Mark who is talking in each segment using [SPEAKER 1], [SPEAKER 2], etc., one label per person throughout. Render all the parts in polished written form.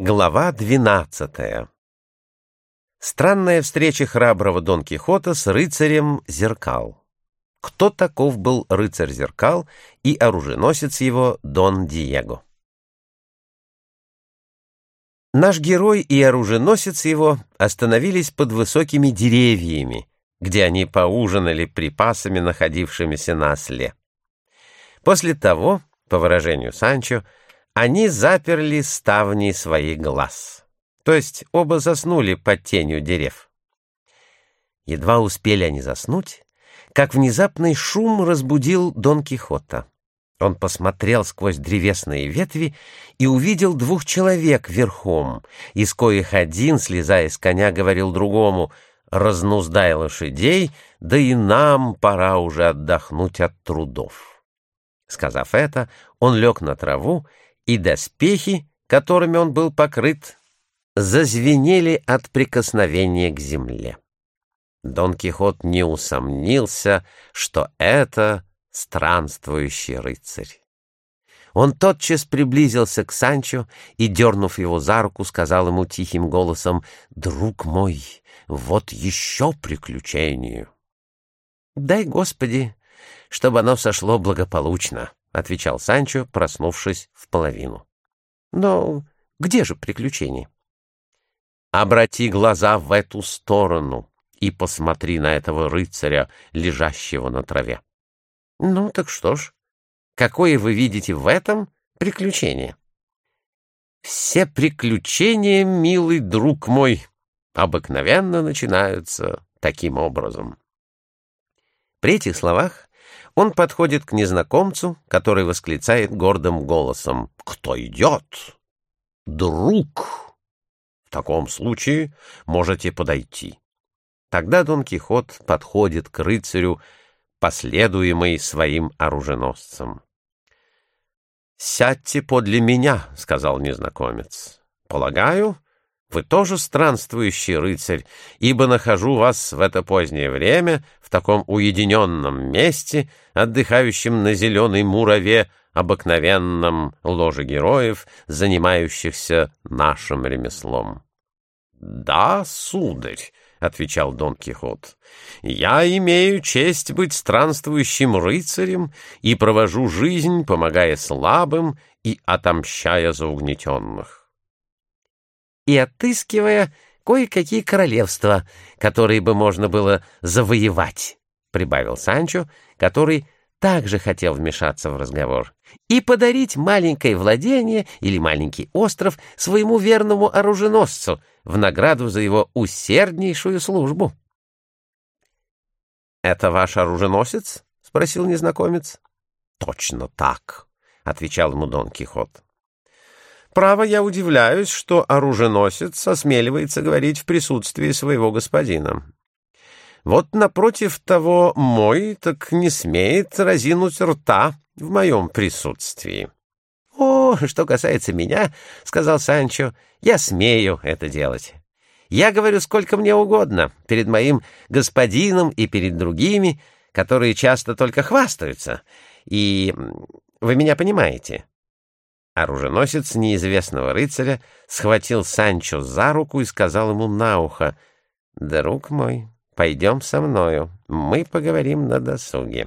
[SPEAKER 1] Глава 12. Странная встреча храброго Дон Кихота с рыцарем Зеркал. Кто таков был рыцарь Зеркал и оруженосец его Дон Диего? Наш герой и оруженосец его остановились под высокими деревьями, где они поужинали припасами, находившимися на осле. После того, по выражению Санчо, они заперли ставни своих глаз, то есть оба заснули под тенью дерев. Едва успели они заснуть, как внезапный шум разбудил Дон Кихота. Он посмотрел сквозь древесные ветви и увидел двух человек верхом, из коих один, слезая с коня, говорил другому: «Разнуздай лошадей, да и нам пора уже отдохнуть от трудов». Сказав это, он лег на траву, и доспехи, которыми он был покрыт, зазвенели от прикосновения к земле. Дон Кихот не усомнился, что это странствующий рыцарь. Он тотчас приблизился к Санчо и, дернув его за руку, сказал ему тихим голосом: «Друг мой, вот еще приключение». «Дай, Господи, чтобы оно сошло благополучно», — отвечал Санчо, проснувшись в половину. «Но где же приключение?» «Обрати глаза в эту сторону и посмотри на этого рыцаря, лежащего на траве». «Ну, так что ж, какое вы видите в этом приключение?» «Все приключения, милый друг мой, обыкновенно начинаются таким образом». При этих словах он подходит к незнакомцу, который восклицает гордым голосом: «Кто идет?» «Друг! В таком случае можете подойти». Тогда Дон Кихот подходит к рыцарю, последуемый своим оруженосцем. «Сядьте подле меня», — сказал незнакомец. «Полагаю, вы тоже странствующий рыцарь, ибо нахожу вас в это позднее время в таком уединенном месте, отдыхающем на зеленой мураве, обыкновенном ложе героев, занимающихся нашим ремеслом». «Да, сударь», — отвечал Дон Кихот, — «я имею честь быть странствующим рыцарем и провожу жизнь, помогая слабым и отомщая за угнетенных». «И отыскивая кое-какие королевства, которые бы можно было завоевать», — прибавил Санчо, который также хотел вмешаться в разговор, «и подарить маленькое владение или маленький остров своему верному оруженосцу в награду за его усерднейшую службу». «Это ваш оруженосец?» — спросил незнакомец. «Точно так», — отвечал ему Дон Кихот. «Право, я удивляюсь, что оруженосец осмеливается говорить в присутствии своего господина. Вот напротив того мой так не смеет разинуть рта в моем присутствии». «О, что касается меня, — сказал Санчо, — я смею это делать. Я говорю сколько мне угодно перед моим господином и перед другими, которые часто только хвастаются, и вы меня понимаете». Оруженосец неизвестного рыцаря схватил Санчо за руку и сказал ему на ухо: «Друг мой, пойдем со мною, мы поговорим на досуге».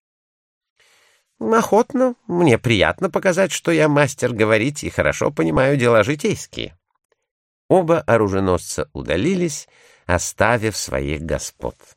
[SPEAKER 1] «Охотно, мне приятно показать, что я мастер говорить и хорошо понимаю дела житейские». Оба оруженосца удалились, оставив своих господ.